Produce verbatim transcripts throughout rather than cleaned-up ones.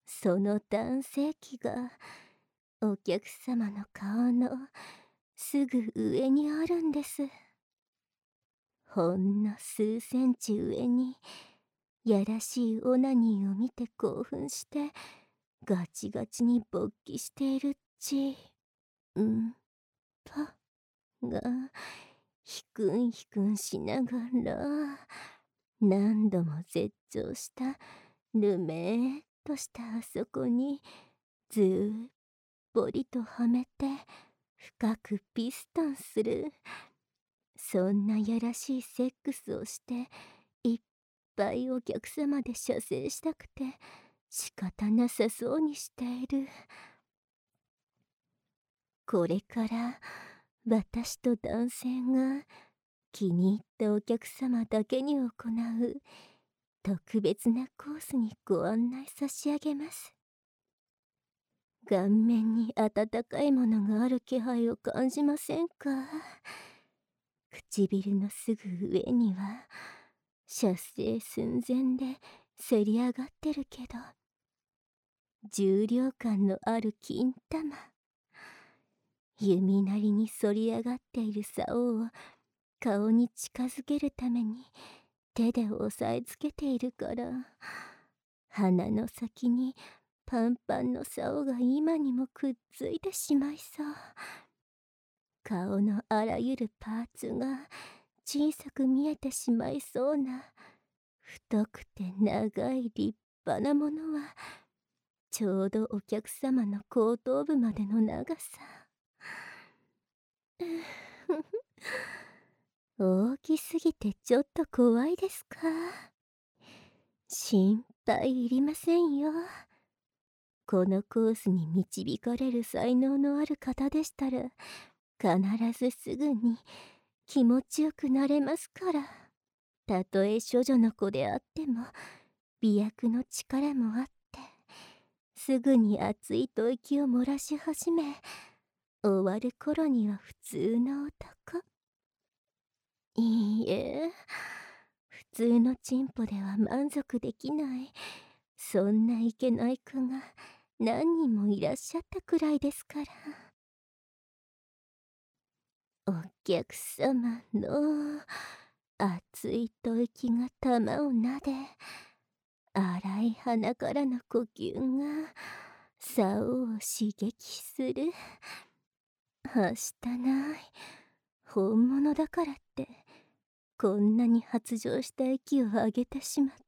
その男性器がお客様の顔のすぐ上にあるんです。ほんの数センチ上に、やらしいオナニーを見て興奮してガチガチに勃起しているっち、んぱがひくんひくんしながら何度も絶頂したぬめーっとしたあそこにずーっぽりとはめて深くピストンする、そんなやらしいセックスをしていっぱいお客様で射精したくて仕方なさそうにしている。これから私と男性が気に入ったお客様だけに行う特別なコースにご案内差し上げます。顔面に温かいものがある気配を感じませんか？唇のすぐ上には射精寸前でせり上がってるけど重量感のある金玉、弓なりに反り上がっている竿を顔に近づけるために手で押さえつけているから、鼻の先にパンパンの竿が今にもくっついてしまいそう。顔のあらゆるパーツが小さく見えてしまいそうな太くて長い立派なものはちょうどお客様の後頭部までの長さ。大きすぎてちょっと怖いですか？心配いりませんよ。このコースに導かれる才能のある方でしたら必ずすぐに気持ちよくなれますから。たとえ処女の子であっても媚薬の力もあってすぐに熱い吐息を漏らし始め、終わる頃には普通の男。いいえ、普通のチンポでは満足できない、そんないけない子が何人もいらっしゃったくらいですから。お客様の熱い吐息が玉をなで、荒い鼻からの呼吸が竿を刺激する。はしたない。本物だからってこんなに発情した息を上げてしまって、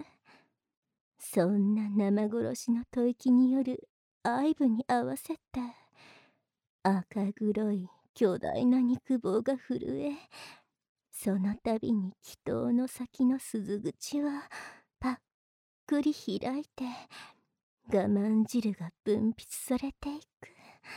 そんな生殺しの吐息による愛撫に合わせて赤黒い巨大な肉棒が震え、その度に気筒の先の鈴口はパッくり開いて我慢汁が分泌されていく。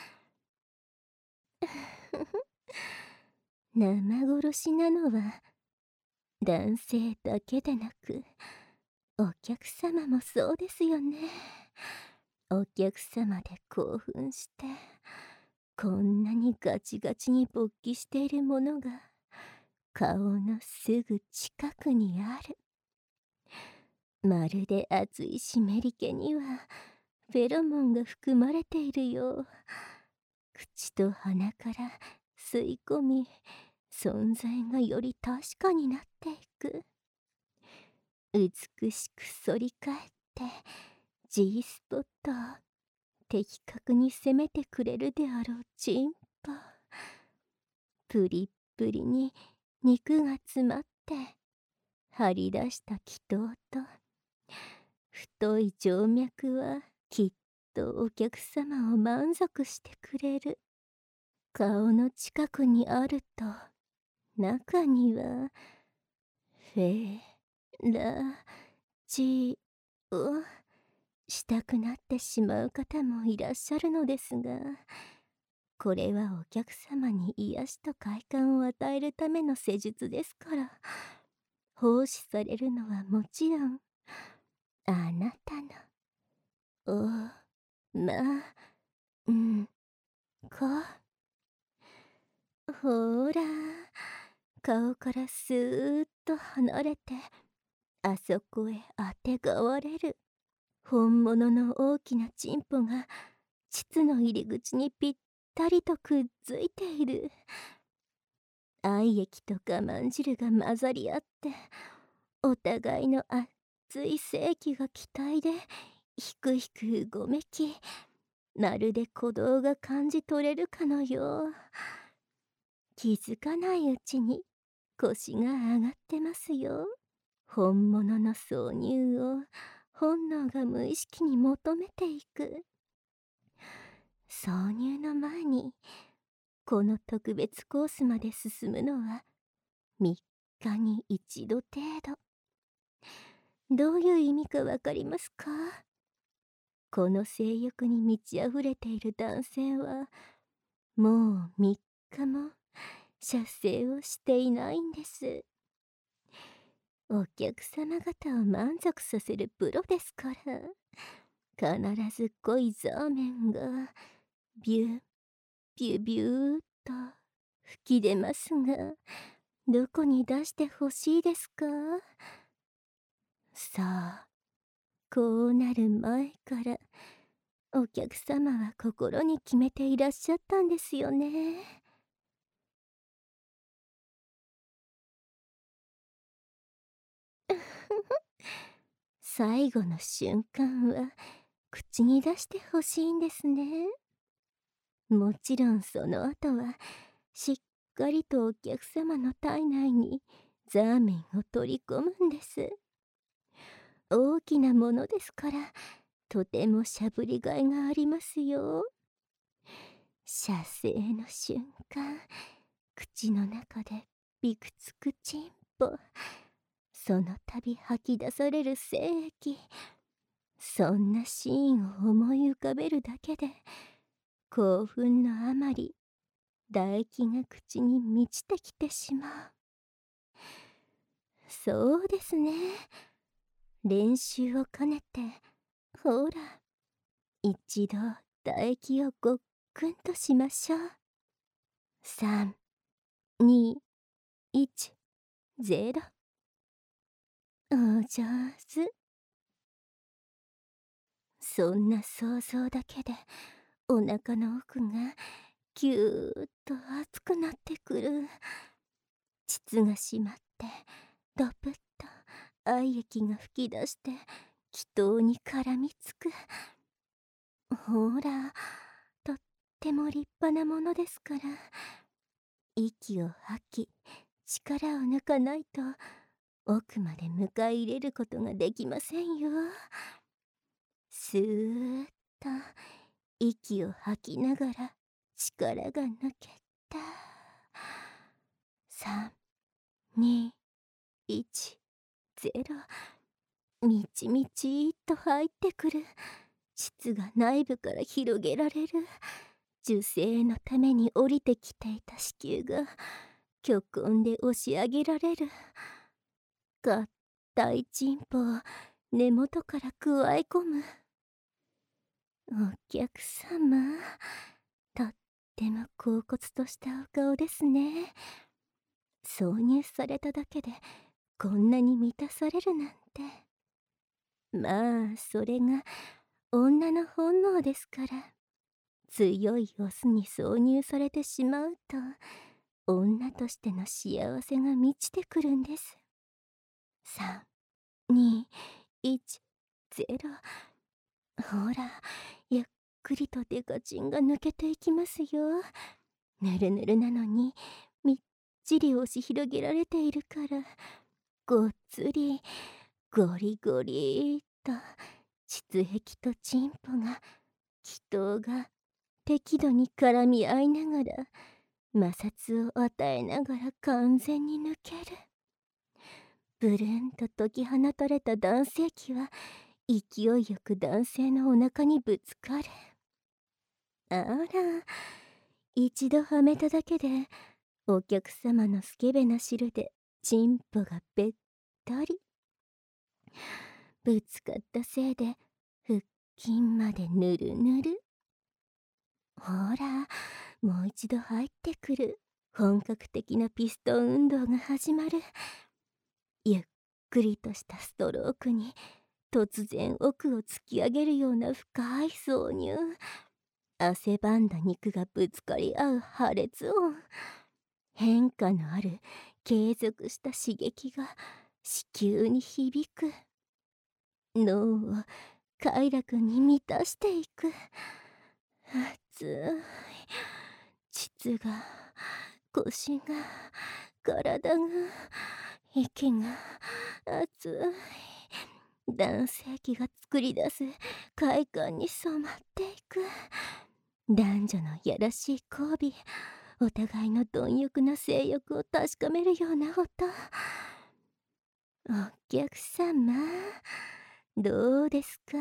生殺しなのは男性だけでなくお客様もそうですよね。お客様で興奮してこんなにガチガチに勃起しているものが顔のすぐ近くにある。まるで熱い湿り気にはフェロモンが含まれているよう。口と鼻から吸い込み存在がより確かになっていく。美しく反り返って G スポットを的確に攻めてくれるであろうチンポ。プリップリに肉が詰まって張り出した気筒と太い静脈はきっとお客様を満足してくれる。顔の近くにあると中にはフェラチをしたくなってしまう方もいらっしゃるのですが、これはお客様に癒しと快感を与えるための施術ですから、奉仕されるのはもちろんあなたのおまんこ。ほら、顔からスーッと離れてあそこへあてがわれる。 本物の大きなチンポが膣の入り口にぴったりとくっついている。愛液と我慢汁が混ざり合ってお互いの熱い性器が気体でひくひくうごめき、まるで鼓動が感じ取れるかのよう。気づかないうちに腰が上がってますよ。本物の挿入を本能が無意識に求めていく。挿入の前にこの特別コースまで進むのはみっかに一度程度。どういう意味かわかりますか？この性欲に満ち溢れている男性はもうみっかも射精をしていないんです。お客様方を満足させるプロですから、必ず濃いザーメンがビュービュビューっと吹き出ますが、どこに出してほしいですか？さあ、こうなる前からお客様は心に決めていらっしゃったんですよね。最後の瞬間は口に出してほしいんですね。もちろんその後はしっかりとお客様の体内にザーメンを取り込むんです。大きなものですからとてもしゃぶりがいがありますよ。射精の瞬間、口の中でびくつくチンポ、その度吐き出される精液、そんなシーンを思い浮かべるだけで興奮のあまり唾液が口に満ちてきてしまう。そうですね、練習を兼ねてほら一度唾液をごっくんとしましょう。さん、に、いち、ゼロ。お上手。そんな想像だけでお腹の奥がぎゅーっと熱くなってくる。膣が締まってドプッと愛液が吹き出して気筒に絡みつく。ほら、とっても立派なものですから、息を吐き力を抜かないと奥まで迎え入れることができませんよ。スーッと息を吐きながら力が抜けた。さん、に、いち、ゼロ。みちみちっと入ってくる。膣が内部から広げられる。受精のために降りてきていた子宮が巨根で押し上げられる。硬いチンポを根元からくわえ込む。お客様、とっても恍惚としたお顔ですね。挿入されただけでこんなに満たされるなんて。まあそれが女の本能ですから。強いオスに挿入されてしまうと女としての幸せが満ちてくるんです。さん、に、いち、ゼロ。ほら、ゆっくりとデカチンが抜けていきますよ。ぬるぬるなのにみっちり押し広げられているからごっつりゴリゴリと膣壁とチンポが気筒が適度に絡み合いながら摩擦を与えながら完全に抜ける。ブルンと解き放たれた男性器は勢いよく男性のお腹にぶつかる。あら、一度はめただけでお客様のスケベな汁でチンポがべったり。ぶつかったせいで腹筋までぬるぬる。ほら、もう一度入ってくる。本格的なピストン運動が始まる。ゆっくりとしたストロークに突然奥を突き上げるような深い挿入、汗ばんだ肉がぶつかり合う破裂音、変化のある継続した刺激が子宮に響く。脳を快楽に満たしていく。熱い膣が、腰が、体が、息が熱い男性器が作り出す快感に染まっていく。男女のやらしい交尾、お互いの貪欲な性欲を確かめるような音。お客様、どうですか？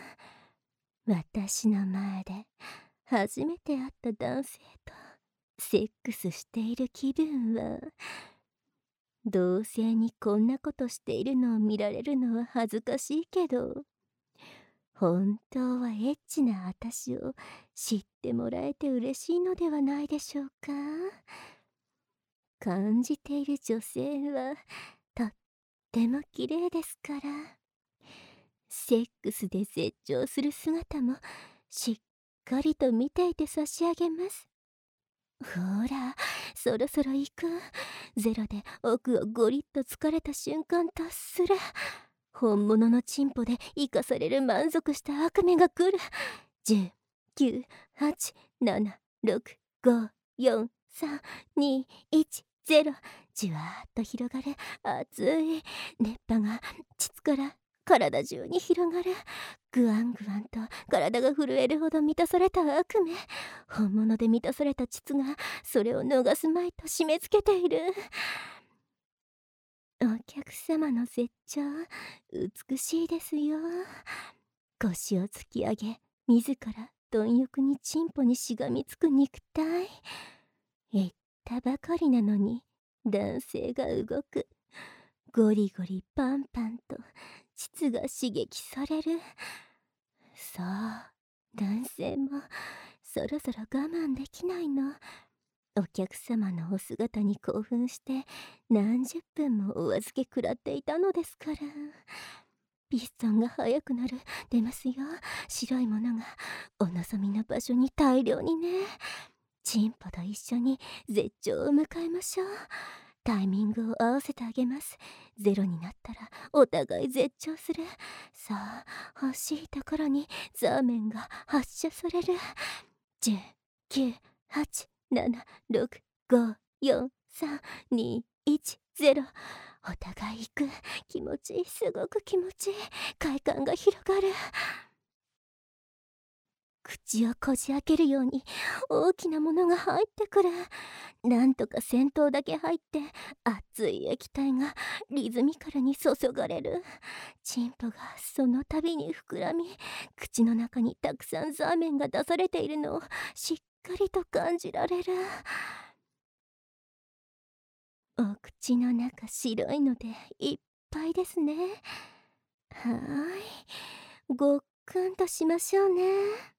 私の前で初めて会った男性とセックスしている気分は。同性にこんなことしているのを見られるのは恥ずかしいけど、本当はエッチな私を知ってもらえて嬉しいのではないでしょうか。感じている女性はとっても綺麗ですから、セックスで絶頂する姿もしっかりと見ていて差し上げます。ほら、そろそろ行く。ゼロで奥をゴリッと疲れた瞬間達する。本物のチンポで生かされる満足した悪夢が来る。じゅう、きゅう、はち、なな、ろく、ご、よん、さん、に、いち、ゼロ。じわーっと広がる熱い熱波が膣から体中に広がる。ぐわんぐわんと体が震えるほど満たされた悪夢。本物で満たされた膣がそれを逃すまいと締め付けている。お客様の絶頂、美しいですよ。腰を突き上げ、自ら貪欲にチンポにしがみつく肉体。言ったばかりなのに男性が動く。ゴリゴリパンパンと膣が刺激される。そう、男性もそろそろ我慢できないの。お客様のお姿に興奮して何十分もお預け食らっていたのですから。ピストンが速くなる。出ますよ、白いものがお望みの場所に大量にね。チンポと一緒に絶頂を迎えましょう。タイミングを合わせてあげます。ゼロになったらお互い絶頂する。さあ、欲しいところにザーメンが発射される。じゅう、きゅう、はち、なな、ろく、ご、よん、さん、に、いち、ゼロ。お互い行く。気持ちいい、すごく気持ちいい。快感が広がる。口をこじ開けるように大きなものが入ってくる。なんとか先頭だけ入って熱い液体がリズミカルに注がれる。チンポがその度に膨らみ、口の中にたくさんザーメンが出されているのをしっかりと感じられる。お口の中白いのでいっぱいですね。はーい、ごっくんとしましょうね。